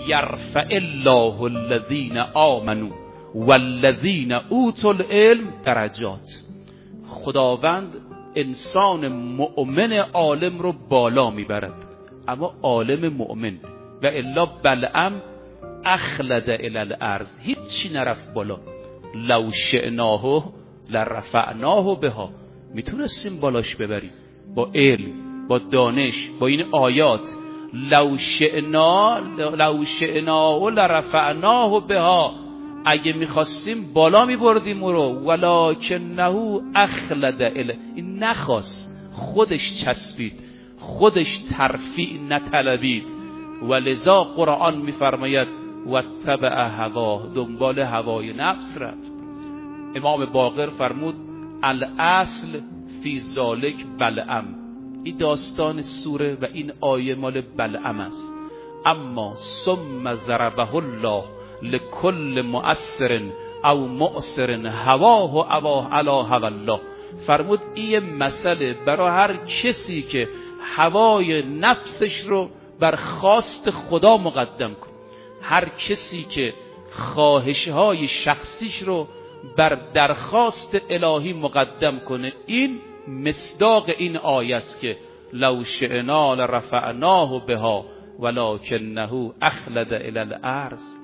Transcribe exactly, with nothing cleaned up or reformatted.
یرفع الله الذین آمنوا والذین اوتوا العلم درجات. خداوند انسان مؤمن عالم رو بالا میبرد، اما عالم مؤمن و الا بلعم اخلد الی الارض، هیچی نرفت بالا. لو شئناه لرفعناه بها، میتونستیم بالاش ببریم با علم، با دانش، با این آیات. لو شئنا لو شئناه لرفعناه بها، اگه میخواستیم بالا میبردیم او رو. ولکنه اخلد الی، این نخواست، خودش چسبید، خودش ترفیع نطلبید. ولذا قرآن میفرماید واتبع هواه، دنبال هوای نفس رفت. امام باقر فرمود الاصل فی ذالک بلعم، این داستان سوره و این آیه مال بلعم است. اما ثم ضربه الله لکل مؤثر او مؤثر هواه و هواه علی هوی الله. فرمود این مسئله برای هر کسی که هوای نفسش رو بر خواست خدا مقدم کن، هر کسی که خواهشهای شخصیش رو بر درخواست الهی مقدم کنه، این مصداق این آیه است که لو شئنا لرفعناه بها ولکنه اخلد الی الارض.